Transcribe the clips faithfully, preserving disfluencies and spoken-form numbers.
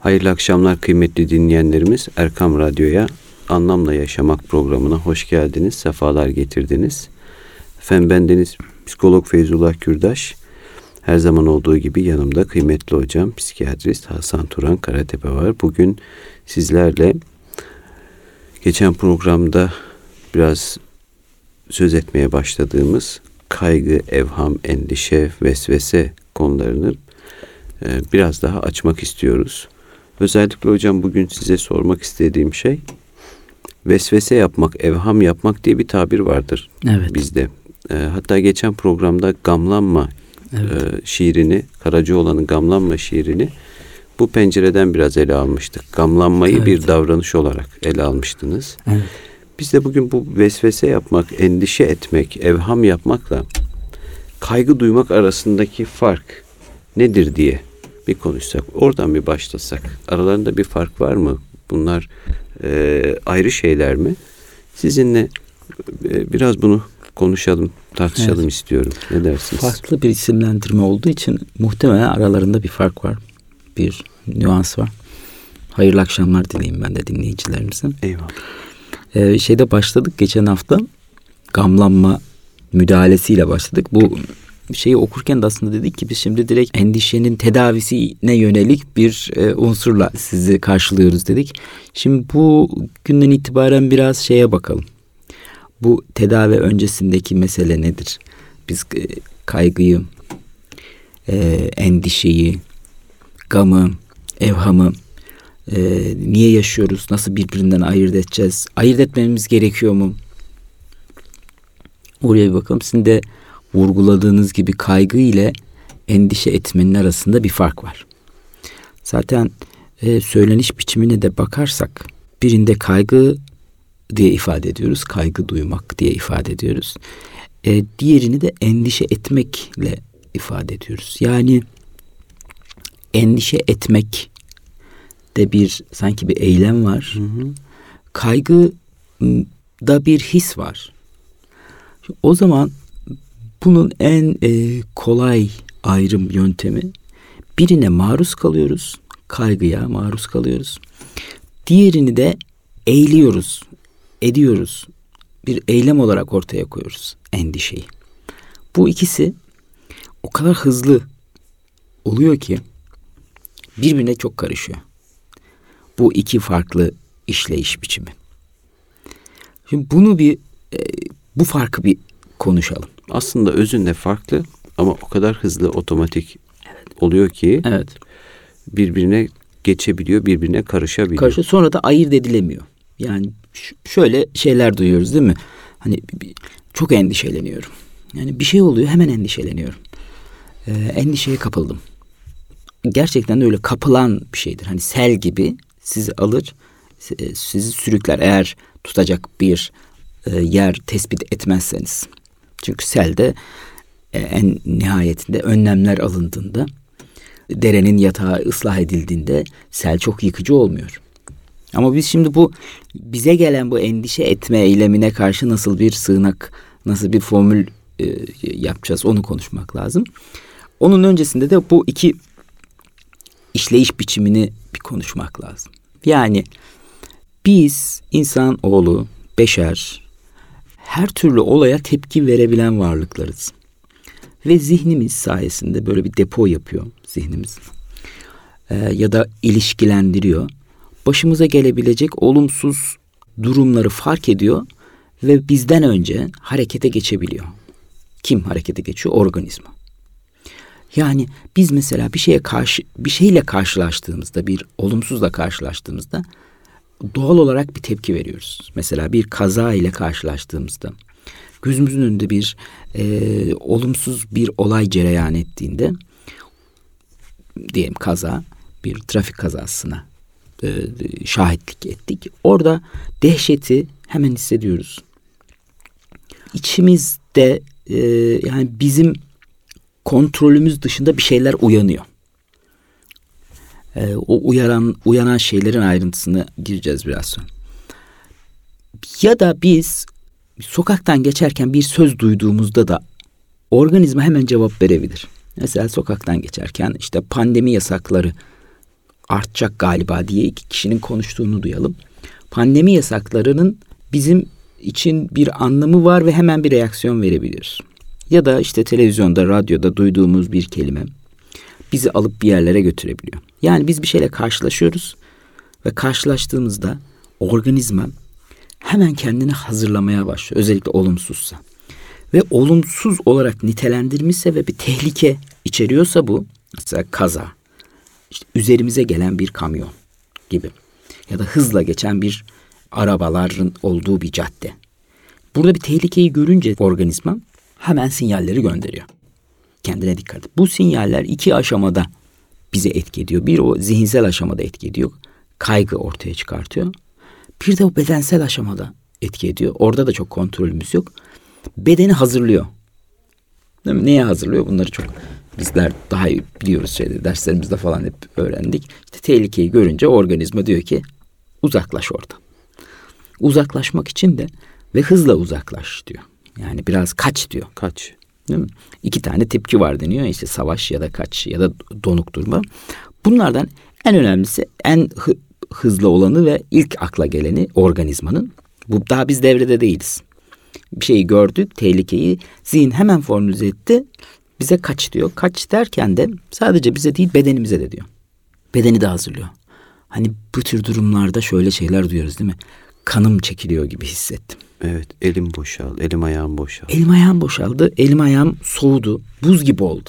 Hayırlı akşamlar kıymetli dinleyenlerimiz. Erkam Radyo'ya Anlamla Yaşamak programına hoş geldiniz, sefalar getirdiniz. Efendim bendeniz psikolog Feyzullah Kürdaş. Her zaman olduğu gibi yanımda kıymetli hocam, psikiyatrist Hasan Turan Karatepe var. Bugün sizlerle geçen programda biraz söz etmeye başladığımız kaygı, evham, endişe, vesvese konularını e, biraz daha açmak istiyoruz. Özellikle hocam bugün size sormak istediğim şey, vesvese yapmak, evham yapmak diye bir tabir vardır evet. bizde. E, hatta geçen programda gamlanma evet. e, şiirini, Karacaoğlan'ın gamlanma şiirini bu pencereden biraz ele almıştık. Gamlanmayı evet. bir davranış olarak ele almıştınız. Evet. Biz de bugün bu vesvese yapmak, endişe etmek, evham yapmakla kaygı duymak arasındaki fark nedir diye bir konuşsak, oradan bir başlasak. Aralarında bir fark var mı? Bunlar e, ayrı şeyler mi? Sizinle e, biraz bunu konuşalım, tartışalım evet. istiyorum. Ne dersiniz? Farklı bir isimlendirme olduğu için muhtemelen aralarında bir fark var. Bir nüans var. Hayırlı akşamlar dileyim ben de dinleyicilerimizin. Eyvallah. Ee, şeyde başladık geçen hafta. Gamlanma müdahalesiyle başladık. Bu şeyi okurken de aslında dedik ki biz şimdi direkt endişenin tedavisine yönelik bir e, unsurla sizi karşılıyoruz dedik. Şimdi bu günden itibaren biraz şeye bakalım. Bu tedavi öncesindeki mesele nedir? Biz e, kaygıyı, e, endişeyi, gamı, evhamı e, niye yaşıyoruz? Nasıl birbirinden ayırt edeceğiz? Ayırt etmemiz gerekiyor mu? Oraya bir bakalım. Sizin de vurguladığınız gibi kaygı ile endişe etmenin arasında bir fark var. Zaten e, söyleniş biçimine de bakarsak birinde kaygı diye ifade ediyoruz. Kaygı duymak diye ifade ediyoruz. E, diğerini de endişe etmekle ifade ediyoruz. Yani endişe etmek de bir sanki bir eylem var. Hı hı. Kaygıda bir his var. O zaman bunun en e, kolay ayrım yöntemi, birine maruz kalıyoruz, kaygıya maruz kalıyoruz. Diğerini de eğiliyoruz, ediyoruz. Bir eylem olarak ortaya koyuyoruz endişeyi. Bu ikisi o kadar hızlı oluyor ki birbirine çok karışıyor. Bu iki farklı işleyiş biçimi. Şimdi bunu bir e, bu farkı bir konuşalım. Aslında özünde farklı ama o kadar hızlı, otomatik evet. oluyor ki evet. birbirine geçebiliyor, birbirine karışabiliyor. Karışıyor. Sonra da ayırt edilemiyor. Yani ş- şöyle şeyler duyuyoruz değil mi? Hani çok endişeleniyorum. Yani bir şey oluyor, hemen endişeleniyorum. Ee, endişeye kapıldım. Gerçekten de öyle kapılan bir şeydir. Hani sel gibi sizi alır, sizi sürükler eğer tutacak bir e, yer tespit etmezseniz. Çünkü selde e, en nihayetinde önlemler alındığında, derenin yatağı ıslah edildiğinde sel çok yıkıcı olmuyor. Ama biz şimdi bu bize gelen bu endişe etme eylemine karşı nasıl bir sığınak, nasıl bir formül e, yapacağız onu konuşmak lazım. Onun öncesinde de bu iki işleyiş biçimini bir konuşmak lazım. Yani biz insan oğlu, beşer, her türlü olaya tepki verebilen varlıklarız. Ve zihnimiz sayesinde böyle bir depo yapıyor zihnimiz. Ee, ya da ilişkilendiriyor. Başımıza gelebilecek olumsuz durumları fark ediyor ve bizden önce harekete geçebiliyor. Kim harekete geçiyor? Organizma. Yani biz mesela bir şeye karşı, bir şeyle karşılaştığımızda, bir olumsuzla karşılaştığımızda doğal olarak bir tepki veriyoruz. Mesela bir kaza ile karşılaştığımızda, gözümüzün önünde bir e, olumsuz bir olay cereyan ettiğinde, diyelim kaza, bir trafik kazasına e, şahitlik ettik. Orada dehşeti hemen hissediyoruz. İçimizde e, yani bizim kontrolümüz dışında bir şeyler uyanıyor. Ee, o uyaran uyanan şeylerin ayrıntısına gireceğiz biraz sonra. Ya da biz sokaktan geçerken bir söz duyduğumuzda da organizma hemen cevap verebilir. Mesela sokaktan geçerken işte pandemi yasakları artacak galiba diye iki kişinin konuştuğunu duyalım. Pandemi yasaklarının bizim için bir anlamı var ve hemen bir reaksiyon verebiliyoruz. Ya da işte televizyonda, radyoda duyduğumuz bir kelime bizi alıp bir yerlere götürebiliyor. Yani biz bir şeyle karşılaşıyoruz ve karşılaştığımızda organizma hemen kendini hazırlamaya başlıyor. Özellikle olumsuzsa. Ve olumsuz olarak nitelendirmişse ve bir tehlike içeriyorsa bu, mesela kaza, işte üzerimize gelen bir kamyon gibi ya da hızla geçen bir arabaların olduğu bir cadde. Burada bir tehlikeyi görünce organizma hemen sinyalleri gönderiyor. Kendine dikkat et. Bu sinyaller iki aşamada bize etki ediyor. Bir, o zihinsel aşamada etki ediyor. Kaygı ortaya çıkartıyor. Bir de o bedensel aşamada etki ediyor. Orada da çok kontrolümüz yok. Bedeni hazırlıyor. Değil mi? Neye hazırlıyor? Bunları çok bizler daha iyi biliyoruz şeyde, derslerimizde falan hep öğrendik. İşte tehlikeyi görünce organizma diyor ki uzaklaş oradan. Uzaklaşmak için de ve hızla uzaklaş diyor. Yani biraz kaç diyor. Kaç. Değil mi? İki tane tepki var deniyor. İşte savaş ya da kaç ya da donuk durma. Bunlardan en önemlisi, en hı, hızlı olanı ve ilk akla geleni organizmanın. Bu daha biz devrede değiliz. Bir şeyi gördük, tehlikeyi zihin hemen formüle etti. Bize kaç diyor. Kaç derken de sadece bize değil bedenimize de diyor. Bedeni de hazırlıyor. Hani bu tür durumlarda şöyle şeyler duyuyoruz değil mi? Kanım çekiliyor gibi hissettim. Evet, elim boşaldı, elim ayağım boşaldı. Elim ayağım boşaldı, elim ayağım soğudu, buz gibi oldu.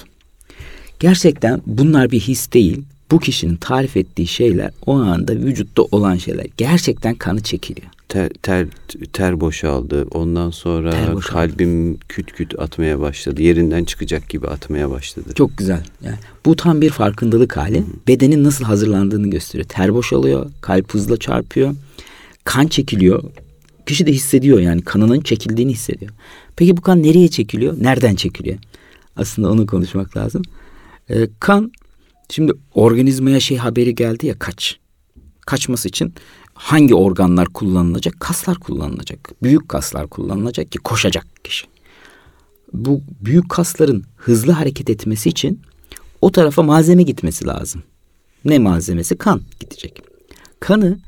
Gerçekten bunlar bir his değil. Bu kişinin tarif ettiği şeyler o anda vücutta olan şeyler. Gerçekten kanı çekiliyor. Ter, ter, ter boşaldı. Ondan sonra Ter boşaldı. Kalbim küt küt atmaya başladı. Yerinden çıkacak gibi atmaya başladı. Çok güzel. Yani bu tam bir farkındalık hali. Hı. Bedenin nasıl hazırlandığını gösteriyor. Ter boşalıyor, kalp hızla çarpıyor, kan çekiliyor. Kişi de hissediyor, yani kanının çekildiğini hissediyor. Peki bu kan nereye çekiliyor? Nereden çekiliyor? Aslında onu konuşmak lazım. Ee, kan, şimdi organizmaya şey haberi geldi ya, kaç. Kaçması için hangi organlar kullanılacak? Kaslar kullanılacak. Büyük kaslar kullanılacak ki koşacak kişi. Bu büyük kasların hızlı hareket etmesi için o tarafa malzeme gitmesi lazım. Ne malzemesi? Kan gidecek. Kanı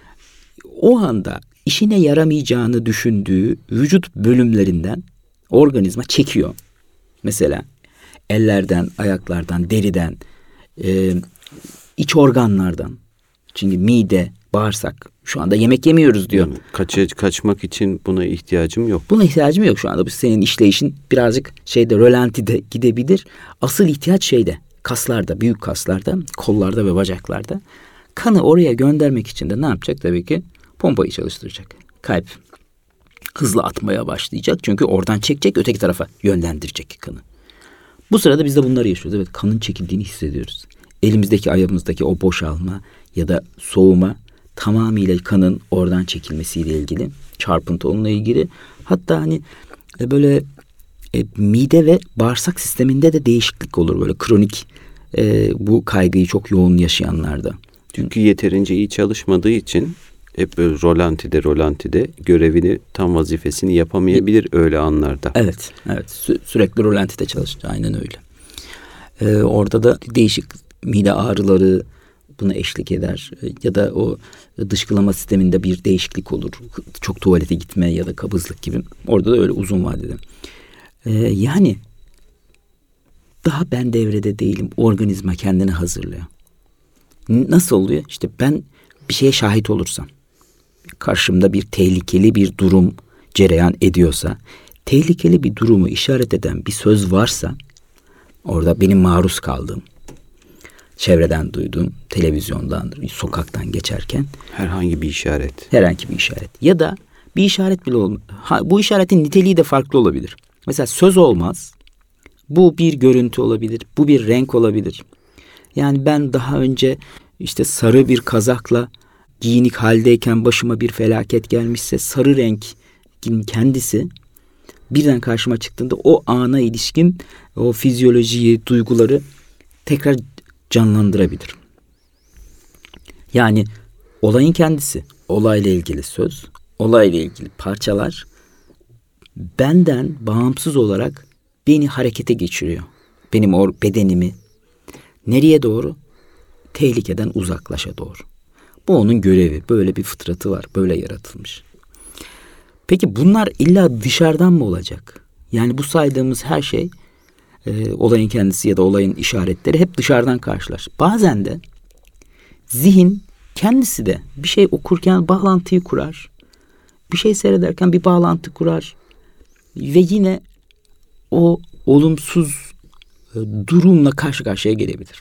o anda işine yaramayacağını düşündüğü vücut bölümlerinden organizma çekiyor. Mesela ellerden, ayaklardan, deriden, e, iç organlardan. Çünkü mide, bağırsak, şu anda yemek yemiyoruz diyor. Yani kaç, kaçmak için buna ihtiyacım yok. Buna ihtiyacım yok şu anda. Bu senin işleyişin birazcık şeyde, rölantide gidebilir. Asıl ihtiyaç şeyde, kaslarda, büyük kaslarda, kollarda ve bacaklarda. Kanı oraya göndermek için de ne yapacak? Tabii ki pompayı çalıştıracak. Kalp hızlı atmaya başlayacak. Çünkü oradan çekecek, öteki tarafa yönlendirecek kanı. Bu sırada biz de bunları yaşıyoruz. Evet, kanın çekildiğini hissediyoruz. Elimizdeki, ayağımızdaki o boşalma ya da soğuma tamamıyla kanın oradan çekilmesiyle ilgili. Çarpıntı onunla ilgili. Hatta hani böyle e, mide ve bağırsak sisteminde de değişiklik olur. Böyle kronik e, bu kaygıyı çok yoğun yaşayanlarda. Çünkü yeterince iyi çalışmadığı için hep böyle rolantide rolantide görevini, tam vazifesini yapamayabilir öyle anlarda. Evet, evet. Sü- sürekli rolantide çalışıyor. Aynen öyle. Ee, orada da değişik mide ağrıları buna eşlik eder. Ya da o dışkılama sisteminde bir değişiklik olur. Çok tuvalete gitme ya da kabızlık gibi. Orada da öyle uzun vadede. Ee, yani daha ben devrede değilim. Organizma kendini hazırlıyor. Nasıl oluyor? İşte ben bir şeye şahit olursam, karşımda bir tehlikeli bir durum cereyan ediyorsa, tehlikeli bir durumu işaret eden bir söz varsa, orada benim maruz kaldığım, çevreden duyduğum, televizyondan, sokaktan geçerken herhangi bir işaret. Herhangi bir işaret. Ya da bir işaret bile olmaz. Bu işaretin niteliği de farklı olabilir. Mesela söz olmaz. Bu bir görüntü olabilir. Bu bir renk olabilir. Yani ben daha önce işte sarı bir kazakla giyinik haldeyken başıma bir felaket gelmişse, sarı renkin kendisi birden karşıma çıktığında o ana ilişkin o fizyolojiyi, duyguları tekrar canlandırabilir. Yani olayın kendisi, olayla ilgili söz, olayla ilgili parçalar benden bağımsız olarak beni harekete geçiriyor. Benim o bedenimi nereye doğru? tehlikeden uzaklaşa doğru. Bu onun görevi. Böyle bir fıtratı var. Böyle yaratılmış. Peki bunlar illa dışarıdan mı olacak? Yani bu saydığımız her şey, e, olayın kendisi ya da olayın işaretleri hep dışarıdan karşılar. Bazen de zihin kendisi de bir şey okurken bağlantıyı kurar. Bir şey seyrederken bir bağlantı kurar. Ve yine o olumsuz e, durumla karşı karşıya gelebilir.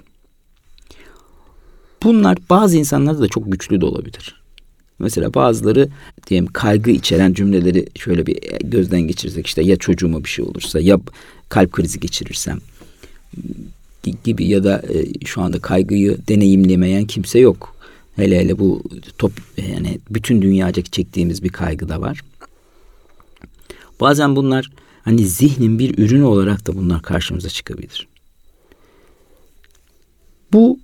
Bunlar bazı insanlarda da çok güçlü de olabilir. Mesela bazıları diyelim kaygı içeren cümleleri şöyle bir gözden geçirirsek, işte ya çocuğuma bir şey olursa, ya kalp krizi geçirirsem gibi, ya da e, şu anda kaygıyı deneyimlemeyen kimse yok. Hele hele bu top, yani bütün dünyaca çektiğimiz bir kaygı da var. Bazen bunlar hani zihnin bir ürünü olarak da bunlar karşımıza çıkabilir. Bu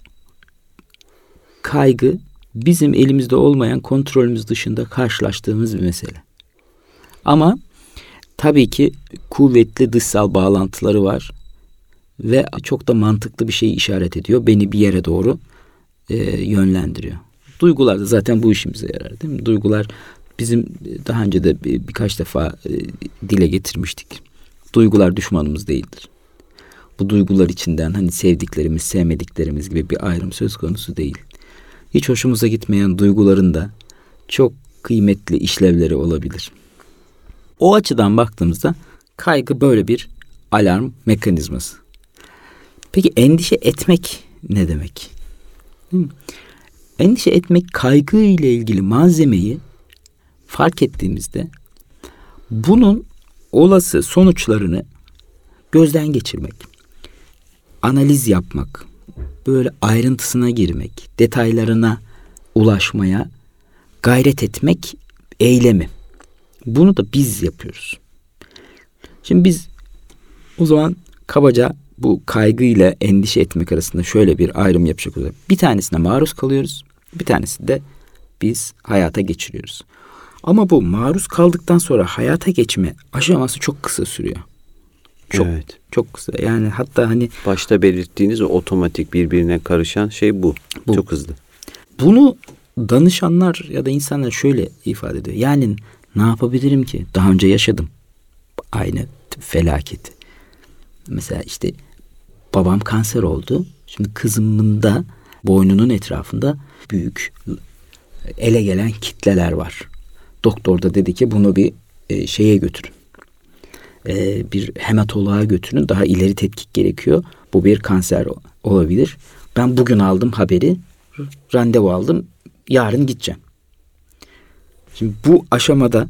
kaygı bizim elimizde olmayan, kontrolümüz dışında karşılaştığımız bir mesele. Ama tabii ki kuvvetli dışsal bağlantıları var ve çok da mantıklı bir şey işaret ediyor. Beni bir yere doğru e, yönlendiriyor. Duygular da zaten bu işimize yarar, değil mi? Duygular bizim daha önce de bir, birkaç defa e, dile getirmiştik. Duygular düşmanımız değildir. Bu duygular içinden hani sevdiklerimiz, sevmediklerimiz gibi bir ayrım söz konusu değil. Hiç hoşumuza gitmeyen duyguların da çok kıymetli işlevleri olabilir. O açıdan baktığımızda kaygı böyle bir alarm mekanizması. Peki endişe etmek ne demek? Değil mi? Endişe etmek, kaygı ile ilgili malzemeyi fark ettiğimizde bunun olası sonuçlarını gözden geçirmek, analiz yapmak, böyle ayrıntısına girmek, detaylarına ulaşmaya gayret etmek eylemi. Bunu da biz yapıyoruz. Şimdi biz o zaman kabaca bu kaygı ile endişe etmek arasında şöyle bir ayrım yapacak olursak, bir tanesine maruz kalıyoruz, bir tanesi de biz hayata geçiriyoruz. Ama bu maruz kaldıktan sonra hayata geçme aşaması çok kısa sürüyor. Çok, evet. Çok kısa. Yani hatta hani başta belirttiğiniz o otomatik birbirine karışan şey bu. bu. Çok hızlı. Bunu danışanlar ya da insanlar şöyle ifade ediyor. Yani ne yapabilirim ki? Daha önce yaşadım aynı felaketi. Mesela işte babam kanser oldu. Şimdi kızımın da boynunun etrafında büyük ele gelen kitleler var. Doktor da dedi ki bunu bir e, şeye götürün. E, bir hematoloğa götürün. Daha ileri tetkik gerekiyor. Bu bir kanser olabilir. Ben bugün aldım haberi. Randevu aldım. Yarın gideceğim. Şimdi bu aşamada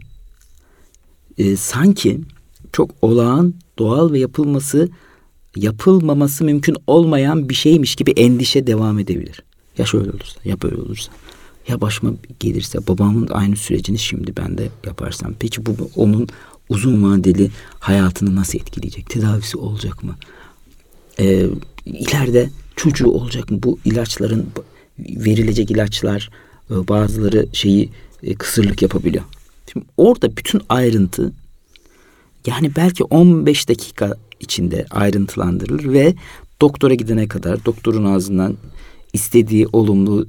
e, sanki çok olağan, doğal ve yapılması yapılmaması mümkün olmayan bir şeymiş gibi endişe devam edebilir. Ya şöyle olursa, ya böyle olursa, ya başıma gelirse, babamın aynı sürecini şimdi ben de yaparsam, peki bu onun uzun vadeli hayatını nasıl etkileyecek? Tedavisi olacak mı? Ee, ileride çocuğu olacak mı? Bu ilaçların, verilecek ilaçlar bazıları şeyi kısırlık yapabiliyor. Şimdi orada bütün ayrıntı, yani belki on beş dakika içinde ayrıntılandırılır ve doktora gidene kadar, doktorun ağzından istediği olumlu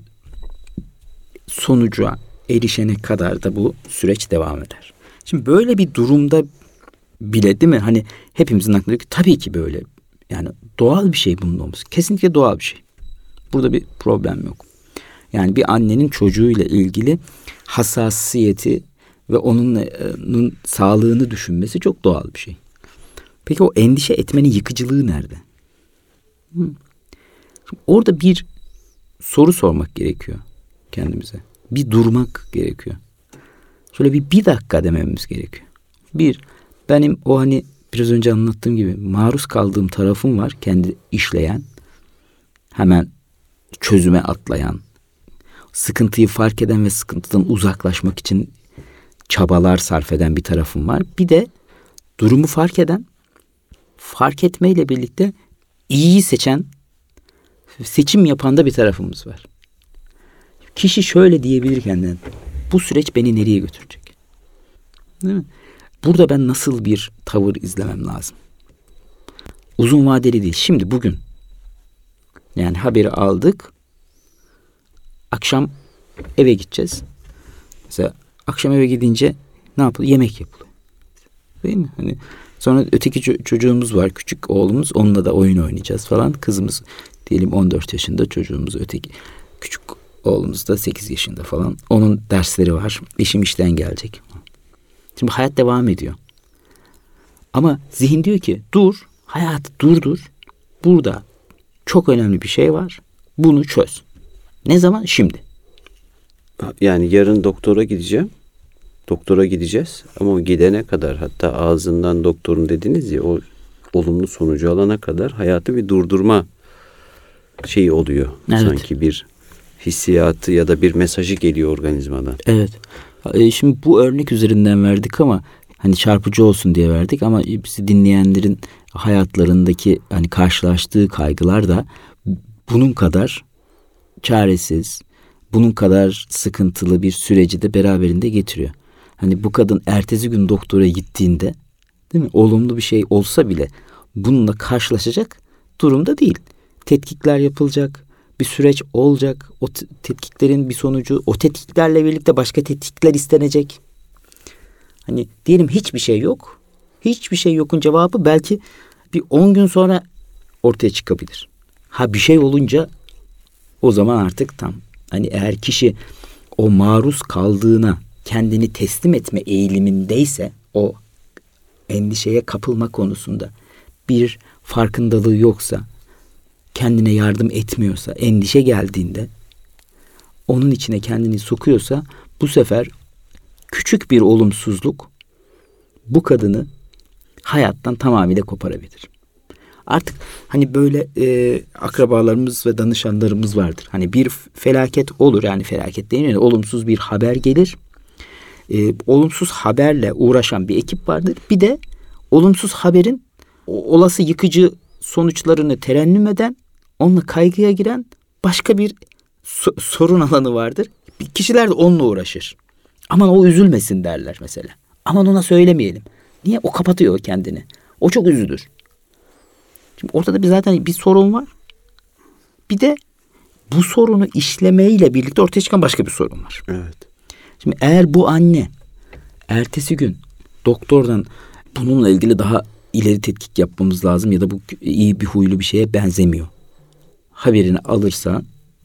sonuca erişene kadar da bu süreç devam eder. Şimdi böyle bir durumda bile, değil mi? Hani hepimizin aklına diyor ki tabii ki böyle. Yani doğal bir şey bunun olması. Kesinlikle doğal bir şey. Burada bir problem yok. Yani bir annenin çocuğuyla ilgili hassasiyeti ve onun, onun sağlığını düşünmesi çok doğal bir şey. Peki o endişe etmenin yıkıcılığı nerede? Hı. Orada bir soru sormak gerekiyor kendimize. Bir durmak gerekiyor. Şöyle bir bir dakika dememiz gerekiyor. Bir, benim o hani biraz önce anlattığım gibi maruz kaldığım tarafım var. Kendi işleyen, hemen çözüme atlayan, sıkıntıyı fark eden ve sıkıntıdan uzaklaşmak için çabalar sarf eden bir tarafım var. Bir de durumu fark eden, fark etmeyle birlikte iyiyi seçen, seçim yapan da bir tarafımız var. Kişi şöyle diyebilir kendine: bu süreç beni nereye götürecek? Değil mi? Burada ben nasıl bir tavır izlemem lazım? Uzun vadeli değil. Şimdi bugün. Yani haberi aldık. akşam eve gideceğiz. Mesela akşam eve gidince ne yapılıyor? Yemek yapılıyor. Değil mi? Hani sonra öteki ço- çocuğumuz var, küçük oğlumuz. Onunla da oyun oynayacağız falan. Kızımız diyelim on dört yaşında, çocuğumuz öteki küçük oğlumuz da sekiz yaşında falan. Onun dersleri var. Eşim işten gelecek. Şimdi hayat devam ediyor. Ama zihin diyor ki dur, hayatı durdur. Burada çok önemli bir şey var. Bunu çöz. Ne zaman? Şimdi. Yani yarın doktora gideceğim. Doktora gideceğiz ama o gidene kadar, hatta ağzından doktorun dediniz ya, o olumlu sonucu alana kadar hayatı bir durdurma şeyi oluyor. Evet. Sanki bir hissiyatı ya da bir mesajı geliyor organizmadan. Evet. E, şimdi bu örnek üzerinden verdik ama hani çarpıcı olsun diye verdik ama bizi dinleyenlerin hayatlarındaki hani karşılaştığı kaygılar da bunun kadar çaresiz, bunun kadar sıkıntılı bir süreci de beraberinde getiriyor. Hani bu kadın ertesi gün doktora gittiğinde, değil mi? Olumlu bir şey olsa bile bununla karşılaşacak durumda değil. Tetkikler yapılacak, bir süreç olacak. O t- tetkiklerin bir sonucu, o tetkiklerle birlikte başka tetkikler istenecek. Hani diyelim hiçbir şey yok. Hiçbir şey yokun cevabı belki bir on gün sonra ortaya çıkabilir. Ha bir şey olunca o zaman artık tam. Hani eğer kişi o maruz kaldığına kendini teslim etme eğilimindeyse, o endişeye kapılma konusunda bir farkındalığı yoksa, kendine yardım etmiyorsa, endişe geldiğinde onun içine kendini sokuyorsa, bu sefer küçük bir olumsuzluk bu kadını hayattan tamamıyla koparabilir. Artık hani böyle e, akrabalarımız ve danışanlarımız vardır. Hani bir felaket olur, yani felaket değil mi? Olumsuz bir haber gelir. E, olumsuz haberle uğraşan bir ekip vardır. Bir de olumsuz haberin o, olası yıkıcı sonuçlarını terennüm eden, onunla kaygıya giren başka bir so- sorun alanı vardır. Kişiler de onunla uğraşır. Aman o üzülmesin derler mesela. Aman ona söylemeyelim. Niye? O kapatıyor kendini. O çok üzülür. Şimdi ortada bir zaten bir sorun var. Bir de bu sorunu işlemeyle birlikte ortaya çıkan başka bir sorun var. Evet. Şimdi eğer bu anne ertesi gün doktordan bununla ilgili daha ileri tetkik yapmamız lazım ya da bu iyi bir huylu bir şeye benzemiyor haberini alırsa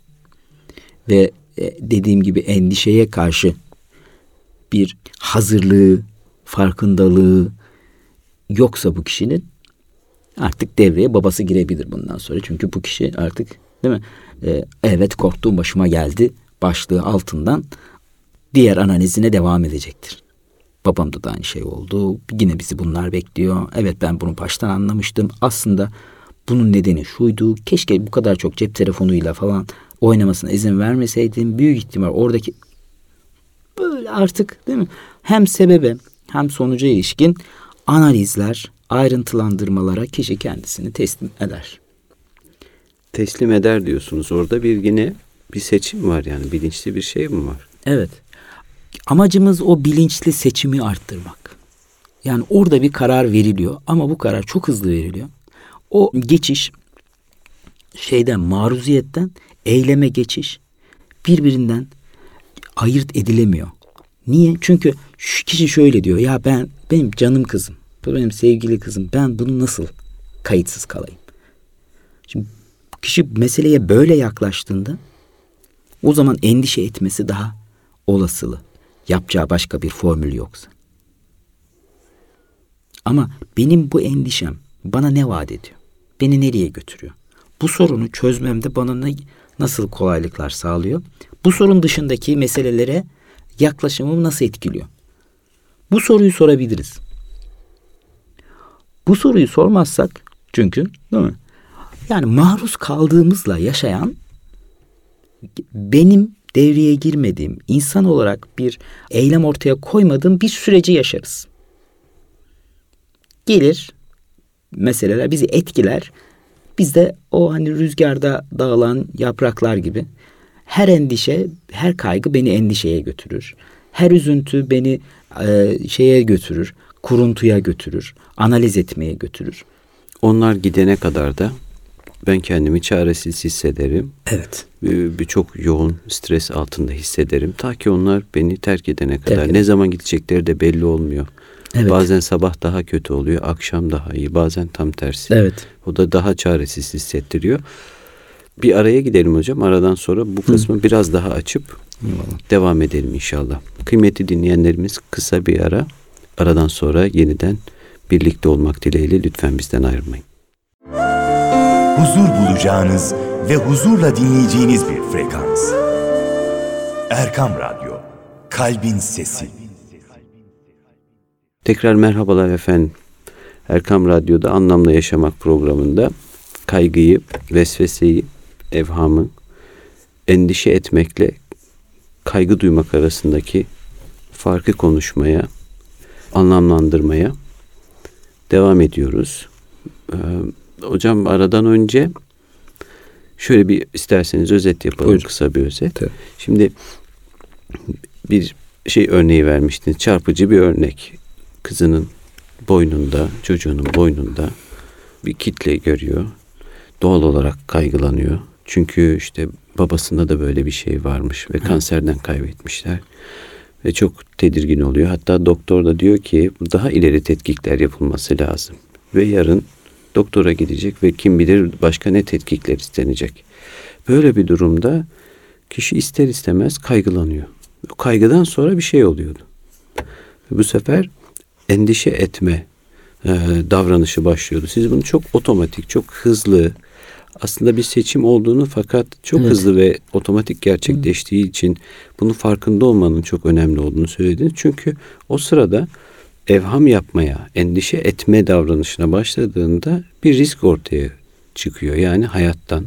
ve dediğim gibi endişeye karşı bir hazırlığı, farkındalığı yoksa bu kişinin, artık devreye babası girebilir bundan sonra. Çünkü bu kişi artık, değil mi? Ee, evet korktuğum başıma geldi başlığı altından diğer analizine devam edecektir. Babamda da aynı şey oldu. Yine bizi bunlar bekliyor. Evet ben bunu baştan anlamıştım. Aslında bunun nedeni şuydu. Keşke bu kadar çok cep telefonuyla falan oynamasına izin vermeseydim. Büyük ihtimal oradaki böyle artık, değil mi? Hem sebebe hem sonuca ilişkin analizler, ayrıntılandırmalara kişi kendisini teslim eder. Teslim eder diyorsunuz. Orada bir yine bir seçim var, yani bilinçli bir şey mi var? Evet. Amacımız o bilinçli seçimi arttırmak. Yani orada bir karar veriliyor ama bu karar çok hızlı veriliyor. O geçiş şeyden, maruziyetten eyleme geçiş birbirinden ayırt edilemiyor. Niye? Çünkü şu kişi şöyle diyor. Ya ben, benim canım kızım, bu benim sevgili kızım, ben bunu nasıl kayıtsız kalayım? Şimdi kişi meseleye böyle yaklaştığında o zaman endişe etmesi daha olasılı. Yapacağı başka bir formül yoksa. Ama benim bu endişem bana ne vaat ediyor? Beni nereye götürüyor? Bu sorunu çözmemde bana ne, nasıl kolaylıklar sağlıyor? Bu sorun dışındaki meselelere yaklaşımımı nasıl etkiliyor? Bu soruyu sorabiliriz. Bu soruyu sormazsak, çünkü değil mi? Yani maruz kaldığımızla yaşayan, benim devreye girmediğim, insan olarak bir eylem ortaya koymadığım bir süreci yaşarız. Gelir meseleler bizi etkiler. Biz de o hani rüzgarda dağılan yapraklar gibi, her endişe, her kaygı beni endişeye götürür. Her üzüntü beni e, şeye götürür, kuruntuya götürür, analiz etmeye götürür. Onlar gidene kadar da ben kendimi çaresiz hissederim. Evet. Birçok yoğun stres altında hissederim. Ta ki onlar beni terk edene kadar. Evet. Ne zaman gidecekleri de belli olmuyor. Evet. Bazen sabah daha kötü oluyor, akşam daha iyi. Bazen tam tersi. Evet. O da daha çaresiz hissettiriyor. Bir araya gidelim hocam. Aradan sonra bu kısmı Hı. biraz daha açıp Eyvallah. devam edelim inşallah. Kıymetli dinleyenlerimiz, kısa bir ara. Aradan sonra yeniden birlikte olmak dileğiyle lütfen bizden ayrılmayın. Huzur bulacağınız ve huzurla dinleyeceğiniz bir frekans. Erkam Radyo, Kalbin Sesi. Tekrar merhabalar efendim. Erkam Radyo'da Anlamla Yaşamak programında kaygıyı, vesveseyi, evhamı, endişe etmekle kaygı duymak arasındaki farkı konuşmaya, anlamlandırmaya devam ediyoruz. Ee, hocam aradan önce şöyle bir isterseniz özet yapalım. Buyur. Kısa bir özet. Evet. Şimdi bir şey örneği vermiştiniz. Çarpıcı bir örnek. Kızının boynunda, çocuğunun boynunda bir kitle görüyor. Doğal olarak kaygılanıyor. Çünkü işte babasında da böyle bir şey varmış ve kanserden kaybetmişler. Ve çok tedirgin oluyor. Hatta doktor da diyor ki daha ileri tetkikler yapılması lazım. Ve yarın doktora gidecek ve kim bilir başka ne tetkikler istenecek. Böyle bir durumda kişi ister istemez kaygılanıyor. O kaygıdan sonra bir şey oluyordu. Ve bu sefer endişe etme e, davranışı başlıyordu. Siz bunu çok otomatik, çok hızlı, aslında bir seçim olduğunu fakat çok evet. hızlı ve otomatik gerçekleştiği Hı. için bunun farkında olmanın çok önemli olduğunu söylediniz. Çünkü o sırada evham yapmaya, endişe etme davranışına başladığında bir risk ortaya çıkıyor. Yani hayattan,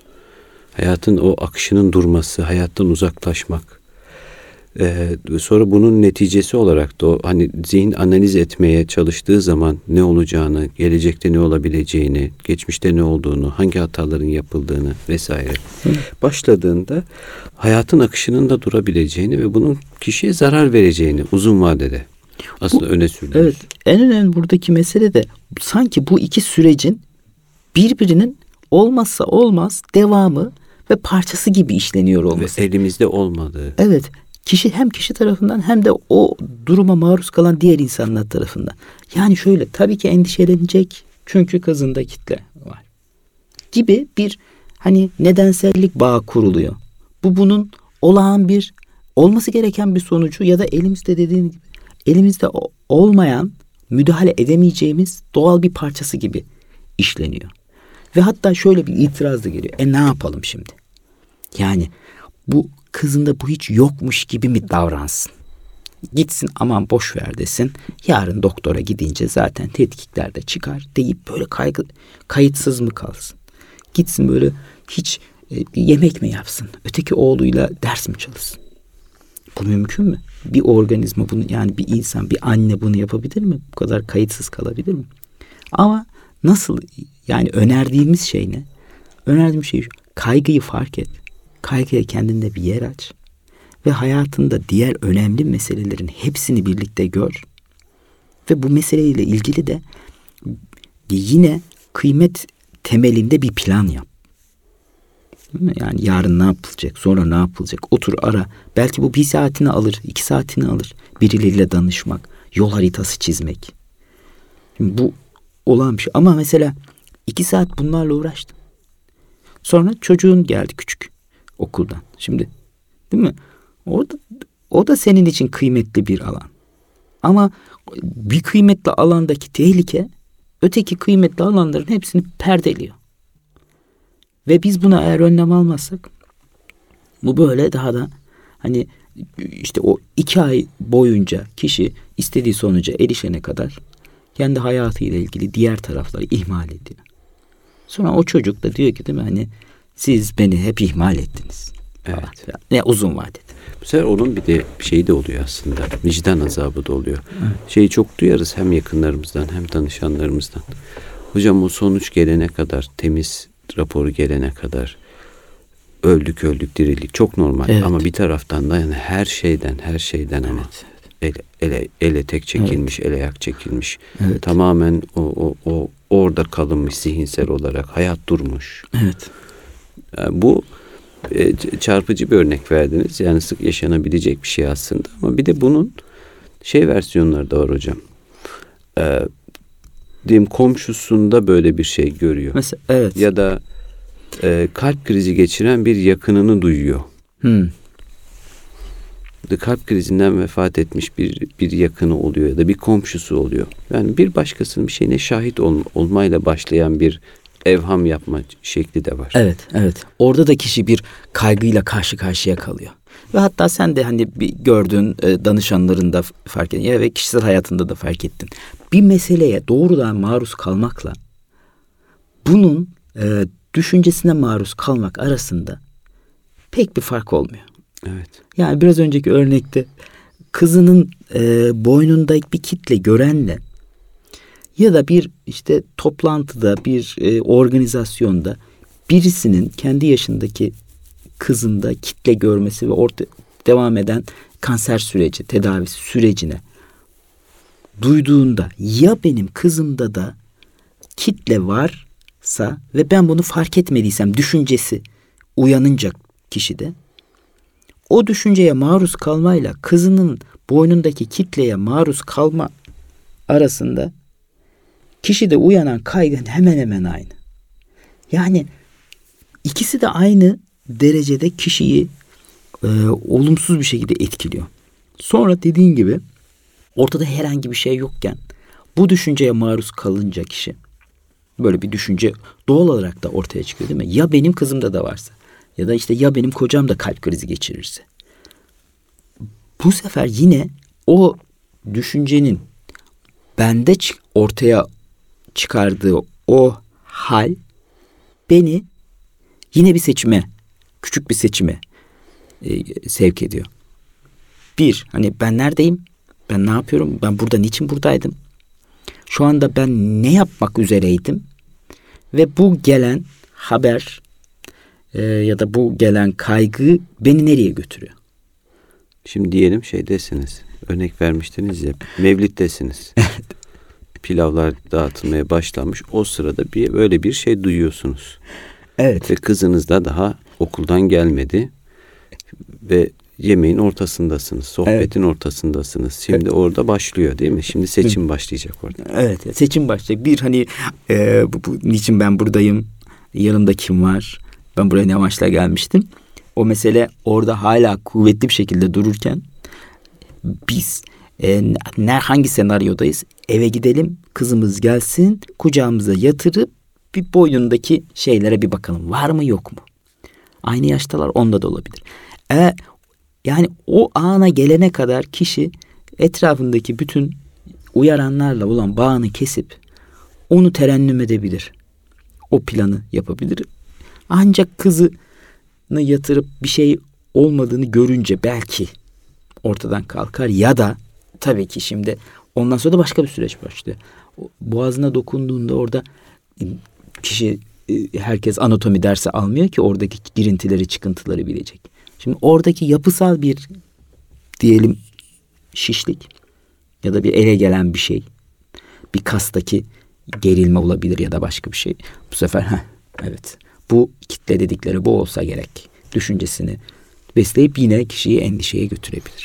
hayatın o akışının durması, hayattan uzaklaşmak. Ee, sonra bunun neticesi olarak da o hani zihin analiz etmeye çalıştığı zaman ne olacağını, gelecekte ne olabileceğini, geçmişte ne olduğunu, hangi hataların yapıldığını vesaire Hı. başladığında hayatın akışının da durabileceğini ve bunun kişiye zarar vereceğini uzun vadede aslında bu, öne sürüyoruz. Evet, en önemli buradaki mesele de sanki bu iki sürecin birbirinin olmazsa olmaz devamı ve parçası gibi işleniyor olması. Ve elimizde olmadığı. Evet. Kişi hem kişi tarafından hem de o duruma maruz kalan diğer insanlar tarafından. Yani şöyle tabii ki endişelenecek çünkü kızında kitle var gibi bir hani nedensellik bağı kuruluyor. Bu bunun olağan bir olması gereken bir sonucu ya da elimizde dediğim gibi elimizde olmayan müdahale edemeyeceğimiz doğal bir parçası gibi işleniyor. Ve hatta şöyle bir itiraz da geliyor. E ne yapalım şimdi? Yani bu kızında bu hiç yokmuş gibi mi davransın? Gitsin aman boş ver desin. Yarın doktora gidince zaten tetkikler de çıkar deyip böyle kaygı, kayıtsız mı kalsın? Gitsin böyle hiç e, yemek mi yapsın? Öteki oğluyla ders mi çalışsın? Bu mümkün mü? Bir organizma bunu yani bir insan, bir anne bunu yapabilir mi? Bu kadar kayıtsız kalabilir mi? Ama nasıl yani önerdiğimiz şey ne? Önerdiğim şey şu. Kaygıyı fark et. Kaygıya kendinde bir yer aç ve hayatında diğer önemli meselelerin hepsini birlikte gör ve bu meseleyle ilgili de yine kıymet temelinde bir plan yap. Yani yarın ne yapılacak, sonra ne yapılacak, otur ara. Belki bu bir saatini alır, iki saatini alır. Birileriyle danışmak, yol haritası çizmek. Şimdi bu olan bir şey ama mesela iki saat bunlarla uğraştım. Sonra çocuğun geldi küçük. Okuldan. Şimdi değil mi? Orada, o da senin için kıymetli bir alan. Ama bir kıymetli alandaki tehlike öteki kıymetli alanların hepsini perdeliyor. Ve biz buna eğer önlem almazsak bu böyle daha da hani işte o iki ay boyunca kişi istediği sonuca erişene kadar kendi hayatıyla ilgili diğer tarafları ihmal ediyor. Sonra o çocuk da diyor ki değil mi hani siz beni hep ihmal ettiniz. Evet. Ne uzun vadede. Bu sefer onun bir de şeyi de oluyor aslında. Vicdan azabı da oluyor. Evet. Şeyi çok duyarız hem yakınlarımızdan hem danışanlarımızdan. Hocam o sonuç gelene kadar, temiz raporu gelene kadar öldük öldük dirildik. Çok normal. Evet. Ama bir taraftan da yani her şeyden her şeyden ama evet. ele, ele, ele tek çekilmiş, evet. ele ayak çekilmiş. Evet. Tamamen o, o, o orada kalınmış zihinsel olarak. Hayat durmuş. Evet. Yani bu e, çarpıcı bir örnek verdiniz. Yani sık yaşanabilecek bir şey aslında. Ama bir de bunun şey versiyonları da var hocam. E, diyeyim komşusunda böyle bir şey görüyor. Mesela evet. Ya da e, kalp krizi geçiren bir yakınını duyuyor. Hmm. Kalp krizinden vefat etmiş bir bir yakını oluyor ya da bir komşusu oluyor. Yani bir başkasının bir şeyine şahit ol, olmayla başlayan bir evham yapma şekli de var. Evet, evet. Orada da kişi bir kaygıyla karşı karşıya kalıyor. Ve hatta sen de hani bir gördüğün e, danışanlarında fark ettin ya ve kişisel hayatında da fark ettin. Bir meseleye doğrudan maruz kalmakla bunun e, düşüncesine maruz kalmak arasında pek bir fark olmuyor. Evet. Yani biraz önceki örnekte kızının e, boynunda bir kitle görenle ya da bir işte toplantıda, bir e, organizasyonda birisinin kendi yaşındaki kızında kitle görmesi ve orta devam eden kanser süreci, tedavisi sürecine duyduğunda ya benim kızımda da kitle varsa ve ben bunu fark etmediysem düşüncesi uyanınca kişide o düşünceye maruz kalmayla kızının boynundaki kitleye maruz kalma arasında kişide uyanan kaygı hemen hemen aynı. Yani ikisi de aynı derecede kişiyi e, olumsuz bir şekilde etkiliyor. Sonra dediğin gibi ortada herhangi bir şey yokken bu düşünceye maruz kalınca kişi böyle bir düşünce doğal olarak da ortaya çıkıyor değil mi? Ya benim kızımda da varsa ya da işte ya benim kocam da kalp krizi geçirirse. Bu sefer yine o düşüncenin bende ortaya çıkardığı o hal beni yine bir seçime, küçük bir seçime e, sevk ediyor. Bir, hani ben neredeyim? Ben ne yapıyorum? Ben burada niçin buradaydım? Şu anda ben ne yapmak üzereydim? Ve bu gelen haber e, ya da bu gelen kaygı beni nereye götürüyor? Şimdi diyelim şeydesiniz. Örnek vermiştiniz ya. Mevlittesiniz. Pilavlar dağıtılmaya başlanmış. O sırada bir böyle bir şey duyuyorsunuz. Evet. Ve kızınız da daha okuldan gelmedi. Ve yemeğin ortasındasınız. Sohbetin evet. ortasındasınız. Şimdi evet. orada başlıyor değil mi? Şimdi seçim başlayacak orada. Evet. Seçim başlayacak. Bir hani e, bu, bu, niçin ben buradayım? Yanımda kim var? Ben buraya ne amaçla gelmiştim? O mesele orada hala kuvvetli bir şekilde dururken biz e, ne hangi senaryodayız? Eve gidelim, kızımız gelsin, kucağımıza yatırıp bir boynundaki şeylere bir bakalım. Var mı yok mu? Aynı yaştalar, onda da olabilir. E, yani o ana gelene kadar kişi etrafındaki bütün uyaranlarla olan bağını kesip onu terennüm edebilir. O planı yapabilir. Ancak kızını yatırıp bir şey olmadığını görünce belki ortadan kalkar ya da tabii ki şimdi ondan sonra da başka bir süreç başlıyor. Boğazına dokunduğunda orada kişi, herkes anatomi dersi almıyor ki oradaki girintileri, çıkıntıları bilecek. Şimdi oradaki yapısal bir diyelim şişlik ya da bir ele gelen bir şey, bir kastaki gerilme olabilir ya da başka bir şey. Bu sefer heh, evet bu kitle dedikleri bu olsa gerek düşüncesini besleyip yine kişiyi endişeye götürebilir.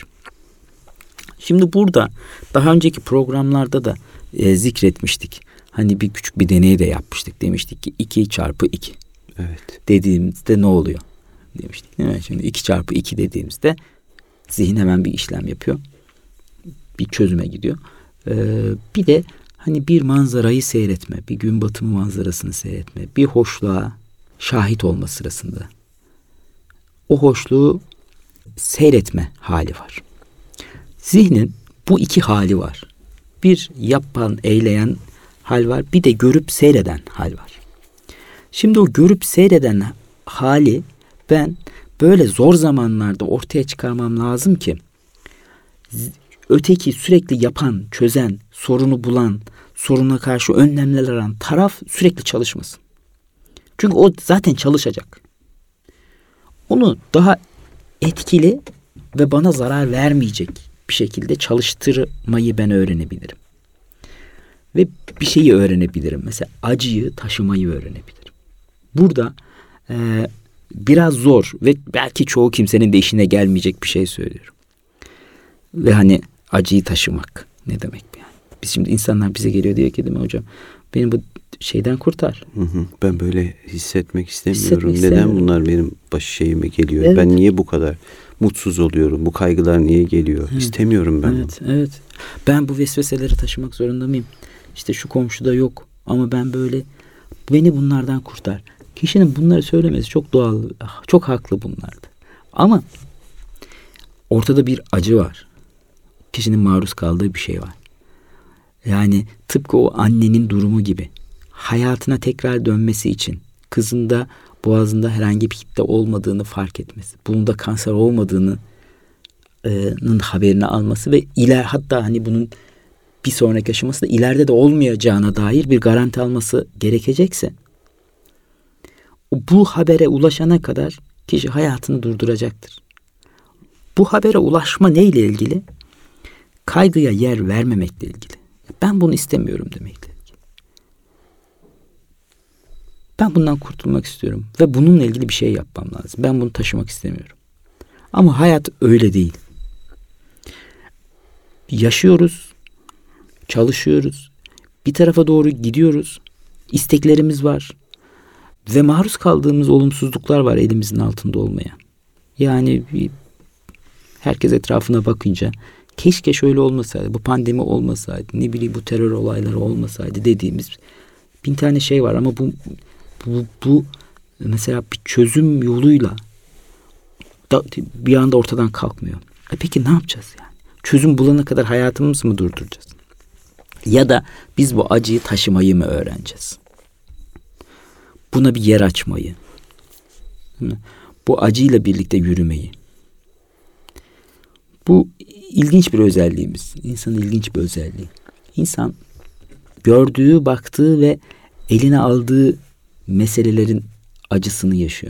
Şimdi burada daha önceki programlarda da e, zikretmiştik. Hani bir küçük bir deney de yapmıştık. Demiştik ki iki çarpı iki. Evet. Dediğimizde ne oluyor? Demiştik değil mi? Şimdi iki çarpı iki dediğimizde zihin hemen bir işlem yapıyor. Bir çözüme gidiyor. Ee, bir de hani bir manzarayı seyretme, bir gün batımı manzarasını seyretme, bir hoşluğa şahit olma sırasında o hoşluğu seyretme hali var. Zihnin bu iki hali var. Bir yapan, eyleyen hal var. Bir de görüp seyreden hal var. Şimdi o görüp seyreden hali ben böyle zor zamanlarda ortaya çıkarmam lazım ki öteki sürekli yapan, çözen, sorunu bulan, soruna karşı önlemler alan taraf sürekli çalışmasın. Çünkü o zaten çalışacak. Onu daha etkili ve bana zarar vermeyecek bir şekilde çalıştırmayı ben öğrenebilirim. Ve bir şeyi öğrenebilirim. Mesela acıyı taşımayı öğrenebilirim. Burada e, biraz zor ve belki çoğu kimsenin de işine gelmeyecek bir şey söylüyorum. Ve hani acıyı taşımak ne demek yani? Biz şimdi insanlar bize geliyor diyor ki değil mi hocam? Beni bu şeyden kurtar. Hı hı. Ben böyle hissetmek istemiyorum. Hissetmek Neden istemiyorum. bunlar benim baş şeyime geliyor? Evet. Ben niye bu kadar mutsuz oluyorum? Bu kaygılar niye geliyor? Evet. İstemiyorum ben Evet, evet. Ben bu vesveseleri taşımak zorunda mıyım? İşte şu komşuda yok ama ben böyle, beni bunlardan kurtar. Kişinin bunları söylemesi çok doğal, çok haklı bunlarda. Ama ortada bir acı var. Kişinin maruz kaldığı bir şey var. Yani tıpkı o annenin durumu gibi. Hayatına tekrar dönmesi için kızında boğazında herhangi bir kitle olmadığını fark etmesi, bunun da kanser olmadığını nın haberini alması ve iler hatta hani bunun bir sonraki aşaması da ileride de olmayacağına dair bir garanti alması gerekecekse, bu habere ulaşana kadar kişi hayatını durduracaktır. Bu habere ulaşma neyle ilgili? Kaygıya yer vermemekle ilgili. Ben bunu istemiyorum demekle ilgili. Ben bundan kurtulmak istiyorum ve bununla ilgili bir şey yapmam lazım. Ben bunu taşımak istemiyorum. Ama hayat öyle değil. Yaşıyoruz, çalışıyoruz, bir tarafa doğru gidiyoruz, isteklerimiz var ve maruz kaldığımız olumsuzluklar var elimizin altında olmayan. Yani bir, herkes etrafına bakınca keşke şöyle olmasaydı, bu pandemi olmasaydı, ne bileyim bu terör olayları olmasaydı dediğimiz bin tane şey var ama bu bu, bu mesela bir çözüm yoluyla da, bir anda ortadan kalkmıyor. E peki ne yapacağız yani? Çözüm bulana kadar hayatımızı mı durduracağız? Ya da biz bu acıyı taşımayı mı öğreneceğiz? Buna bir yer açmayı. Bu acıyla birlikte yürümeyi. Bu ilginç bir özelliğimiz. İnsanın ilginç bir özelliği. İnsan gördüğü, baktığı ve eline aldığı meselelerin acısını yaşıyor.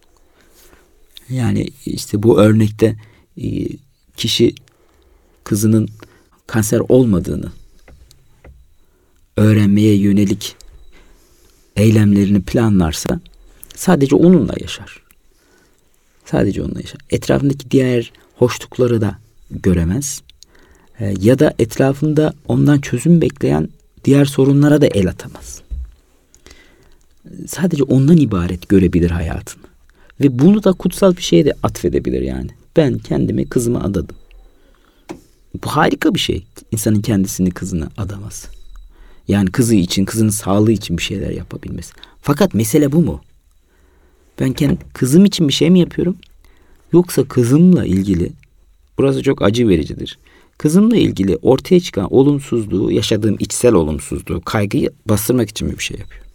Yani işte bu örnekte kişi kızının kanser olmadığını öğrenmeye yönelik eylemlerini planlarsa sadece onunla yaşar. Sadece onunla yaşar. Etrafındaki diğer hoşlukları da göremez. Ee, ya da etrafında ondan çözüm bekleyen diğer sorunlara da el atamaz. Sadece ondan ibaret görebilir hayatını. Ve bunu da kutsal bir şeye de atfedebilir yani. Ben kendimi kızıma adadım. Bu harika bir şey. İnsanın kendisini kızına adaması. Yani kızı için, kızının sağlığı için bir şeyler yapabilmesi. Fakat mesele bu mu? Ben kendi kızım için bir şey mi yapıyorum? Yoksa kızımla ilgili, burası çok acı vericidir. Kızımla ilgili ortaya çıkan olumsuzluğu, yaşadığım içsel olumsuzluğu, kaygıyı bastırmak için mi bir şey yapıyorum?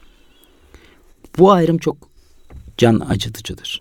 Bu ayrım çok can acıtıcıdır.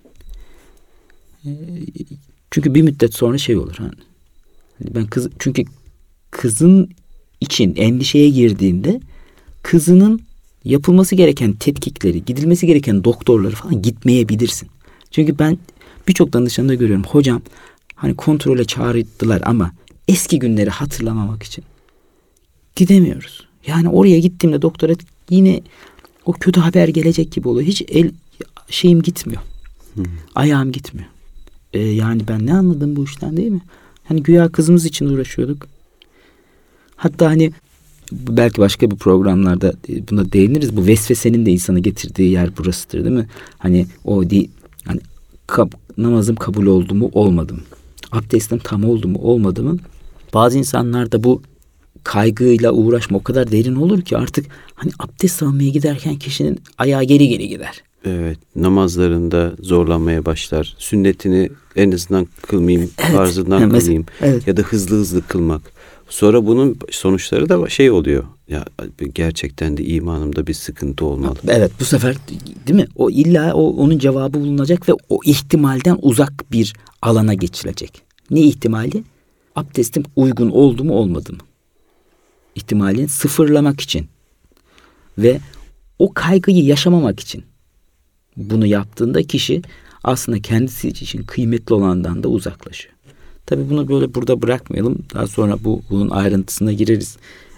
Çünkü bir müddet sonra şey olur. Hani ben kız, çünkü kızın için endişeye girdiğinde kızının yapılması gereken tetkikleri, gidilmesi gereken doktorları falan gitmeyebilirsin. Çünkü ben birçok danışanında görüyorum. Hocam hani kontrole çağırdılar ama eski günleri hatırlamamak için gidemiyoruz. Yani oraya gittiğimde doktora yine o kötü haber gelecek gibi oluyor. Hiç el şeyim gitmiyor. Hmm. Ayağım gitmiyor. Ee, yani ben ne anladım bu işten değil mi? Hani güya kızımız için uğraşıyorduk. Hatta hani belki başka bir programlarda buna değiniriz. Bu vesvesenin de insanı getirdiği yer burasıdır değil mi? Hani o değil, hani kab, namazım kabul oldu mu olmadı mı? Abdestim tam oldu mu olmadı mı? Bazı insanlarda bu kaygıyla uğraşma o kadar derin olur ki artık hani abdest almaya giderken kişinin ayağı geri geri gider. Evet, namazlarında zorlanmaya başlar. Sünnetini en azından kılmayayım, evet, farzından yani kılayım. Evet. Ya da hızlı hızlı kılmak. Sonra bunun sonuçları da şey oluyor. Ya gerçekten de imanımda bir sıkıntı olmalı. Evet, bu sefer değil mi? O illa o onun cevabı bulunacak ve o ihtimalden uzak bir alana geçilecek. Ne ihtimali? Abdestim uygun oldu mu olmadı mı? İhtimalini sıfırlamak için ve o kaygıyı yaşamamak için bunu yaptığında kişi aslında kendisi için kıymetli olandan da uzaklaşıyor. Tabii bunu böyle burada bırakmayalım. Daha sonra bu bunun ayrıntısına gireriz.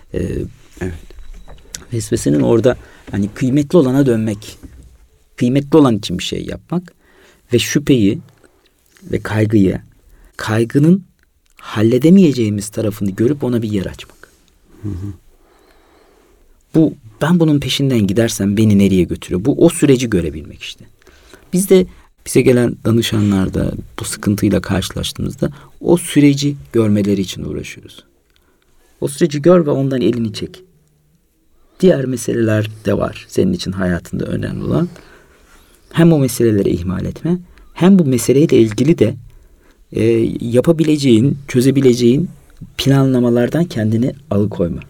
Ee, Evet. Vesvesenin orada hani kıymetli olana dönmek, kıymetli olan için bir şey yapmak ve şüpheyi ve kaygıyı, kaygının halledemeyeceğimiz tarafını görüp ona bir yer açmak. Hı hı. Bu, ben bunun peşinden gidersem beni nereye götürüyor? Bu o süreci görebilmek işte. Biz de bize gelen danışanlarda bu sıkıntıyla karşılaştığımızda o süreci görmeleri için uğraşıyoruz. O süreci gör ve ondan elini çek. Diğer meseleler de var senin için hayatında önemli olan. Hem o meseleleri ihmal etme, hem bu meseleyle ilgili de e, yapabileceğin, çözebileceğin planlamalardan kendini alıkoyma.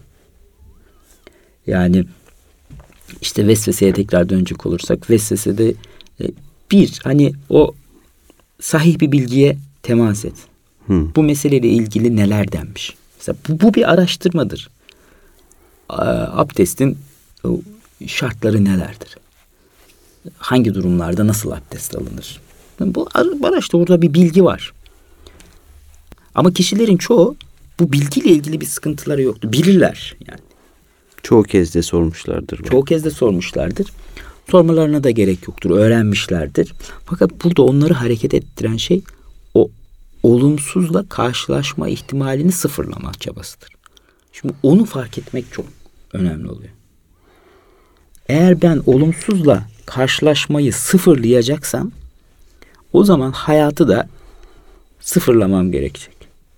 Yani işte vesveseye tekrar dönecek olursak, vesvesede e, bir, hani o sahih bir bilgiye temas et. Hı. Bu meseleyle ilgili neler denmiş? Mesela bu, bu bir araştırmadır. Abdestin şartları nelerdir? Hangi durumlarda nasıl abdest alınır? Bu araçta orada bir bilgi var. Ama kişilerin çoğu bu bilgiyle ilgili bir sıkıntıları yoktu. Bilirler yani. Çoğu kez de sormuşlardır. Çoğu kez de sormuşlardır. Sormalarına da gerek yoktur. Öğrenmişlerdir. Fakat burada onları hareket ettiren şey o olumsuzla karşılaşma ihtimalini sıfırlama çabasıdır. Şimdi onu fark etmek çok önemli oluyor. Eğer ben olumsuzla karşılaşmayı sıfırlayacaksam o zaman hayatı da sıfırlamam gerekecek.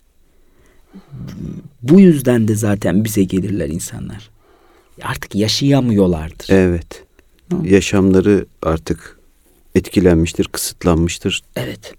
Bu yüzden de zaten bize gelirler insanlar. Artık yaşayamıyorlardır. Evet. Hı. Yaşamları artık etkilenmiştir, kısıtlanmıştır. Evet.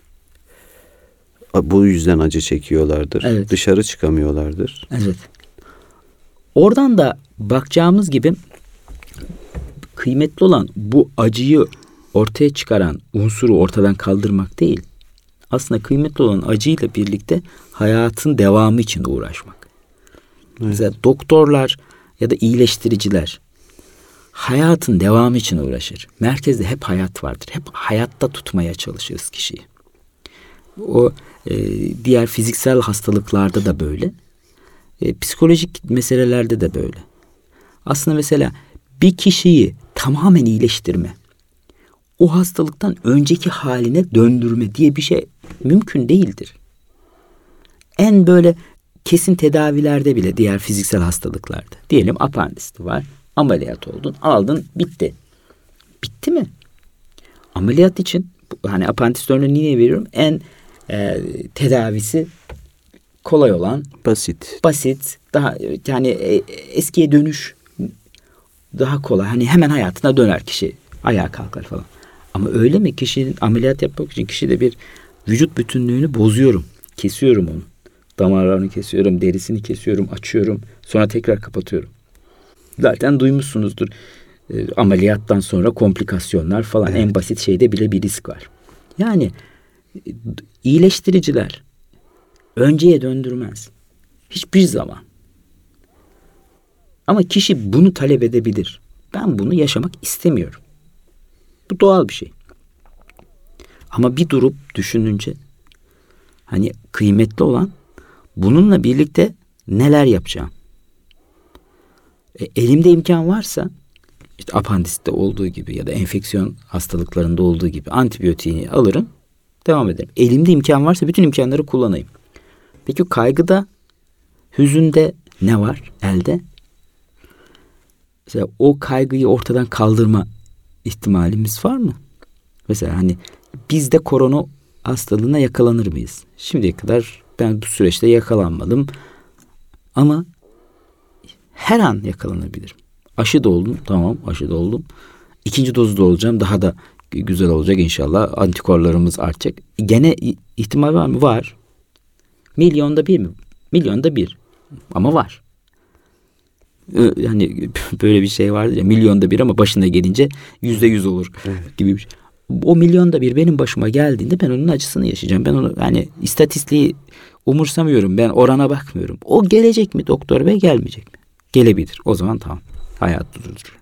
Bu yüzden acı çekiyorlardır. Evet. Dışarı çıkamıyorlardır. Evet. Oradan da bakacağımız gibi kıymetli olan bu acıyı ortaya çıkaran unsuru ortadan kaldırmak değil. Aslında kıymetli olan acıyla birlikte hayatın devamı için uğraşmak. Evet. Mesela doktorlar ya da iyileştiriciler hayatın devamı için uğraşır. Merkezde hep hayat vardır. Hep hayatta tutmaya çalışırız kişiyi. O e, diğer fiziksel hastalıklarda da böyle. E, psikolojik meselelerde de böyle. Aslında mesela bir kişiyi tamamen iyileştirme, o hastalıktan önceki haline döndürme diye bir şey mümkün değildir. En böyle kesin tedavilerde bile, diğer fiziksel hastalıklarda. Diyelim apandisti var, ameliyat oldun, aldın, bitti. Bitti mi? Ameliyat için, hani apandist örneğini niye veriyorum? En e, tedavisi kolay olan, basit, basit, daha yani e, eskiye dönüş daha kolay. Hani hemen hayatına döner kişi, ayağa kalkar falan. Ama öyle mi? Kişinin ameliyat yapmak için kişide bir vücut bütünlüğünü bozuyorum, kesiyorum onu. Damarlarını kesiyorum, derisini kesiyorum, açıyorum, sonra tekrar kapatıyorum. Zaten duymuşsunuzdur. E, ameliyattan sonra komplikasyonlar falan. Evet. En basit şeyde bile bir risk var. Yani e, iyileştiriciler önceye döndürmez. Hiçbir zaman. Ama kişi bunu talep edebilir. Ben bunu yaşamak istemiyorum. Bu doğal bir şey. Ama bir durup düşününce hani kıymetli olan bununla birlikte neler yapacağım? E, elimde imkan varsa işte apandiste olduğu gibi ya da enfeksiyon hastalıklarında olduğu gibi antibiyotiği alırım, devam ederim. Elimde imkan varsa bütün imkanları kullanayım. Peki kaygıda, hüzünde ne var elde? Mesela o kaygıyı ortadan kaldırma ihtimalimiz var mı? Mesela hani biz de korona hastalığına yakalanır mıyız? Şimdiye kadar ben bu süreçte yakalanmadım. Ama her an yakalanabilirim. Aşı da oldum. Tamam, aşı da oldum. İkinci dozu da olacağım. Daha da güzel olacak inşallah. Antikorlarımız artacak. Gene ihtimal var mı? Var. Milyonda bir mi? Milyonda bir. Ama var. Yani böyle bir şey vardır ya, milyonda bir ama başına gelince yüzde yüz olur. Evet. Gibi bir şey. O milyonda bir benim başıma geldiğinde ben onun acısını yaşayacağım. Ben onu yani istatistiği umursamıyorum. Ben orana bakmıyorum. O gelecek mi doktor bey, gelmeyecek mi? Gelebilir. O zaman tamam. Hayat durur.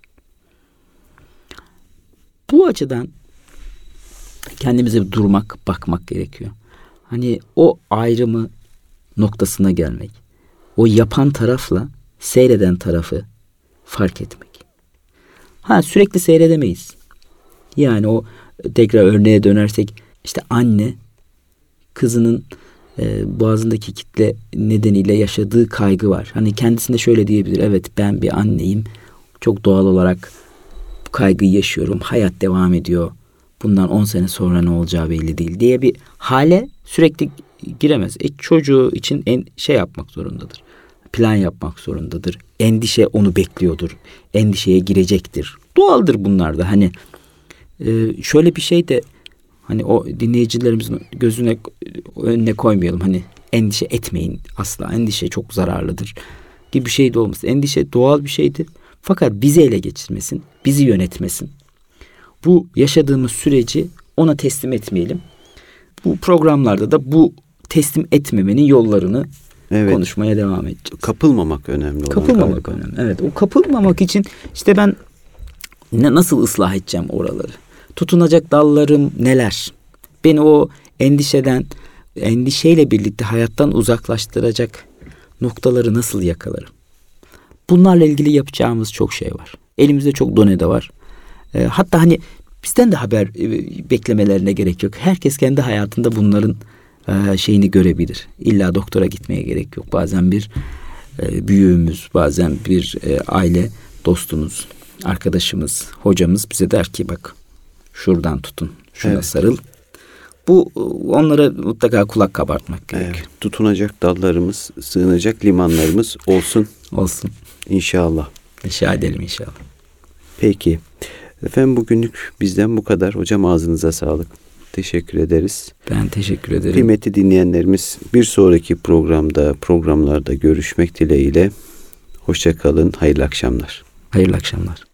Bu açıdan kendimize durmak, bakmak gerekiyor. Hani o ayrımı noktasına gelmek. O yapan tarafla seyreden tarafı fark etmek. Ha, sürekli seyredemeyiz. Yani o, tekrar örneğe dönersek, işte anne kızının e, boğazındaki kitle nedeniyle yaşadığı kaygı var. Hani kendisine şöyle diyebilir: evet, ben bir anneyim, çok doğal olarak bu kaygıyı yaşıyorum, hayat devam ediyor, bundan on sene sonra ne olacağı belli değil diye bir hale sürekli giremez. E, çocuğu için en şey yapmak zorundadır. Plan yapmak zorundadır. Endişe onu bekliyordur. Endişeye girecektir. Doğaldır bunlar da. Hani e, şöyle bir şey de, hani o dinleyicilerimizin gözüne, önüne koymayalım. Hani endişe etmeyin asla. Endişe çok zararlıdır gibi bir şey de olmasın. Endişe doğal bir şeydir. Fakat bizi ele geçirmesin, bizi yönetmesin. Bu yaşadığımız süreci ona teslim etmeyelim. Bu programlarda da bu teslim etmemenin yollarını Evet. konuşmaya devam edeceğiz. Kapılmamak önemli olan. Kapılmamak galiba. önemli. Evet, o kapılmamak için işte ben ne, nasıl ıslah edeceğim oraları? Tutunacak dallarım neler? Beni o endişeden, endişeyle birlikte hayattan uzaklaştıracak noktaları nasıl yakalarım? Bunlarla ilgili yapacağımız çok şey var. Elimizde çok donede var. E, hatta hani bizden de haber e, beklemelerine gerek yok. Herkes kendi hayatında bunların e, şeyini görebilir. İlla doktora gitmeye gerek yok. Bazen bir e, büyüğümüz, bazen bir e, aile dostumuz, arkadaşımız, hocamız bize der ki bak, şuradan tutun, şuna Evet. sarıl. Bu, onlara mutlaka kulak kabartmak gerekiyor. Evet. Tutunacak dallarımız, sığınacak limanlarımız olsun Olsun. inşallah. İnşa edelim inşallah. Peki. Efendim, bugünlük bizden bu kadar. Hocam, ağzınıza sağlık. Teşekkür ederiz. Ben teşekkür ederim. Kıymetli dinleyenlerimiz, bir sonraki programda, programlarda görüşmek dileğiyle. Hoşça kalın. Hayırlı akşamlar. Hayırlı akşamlar.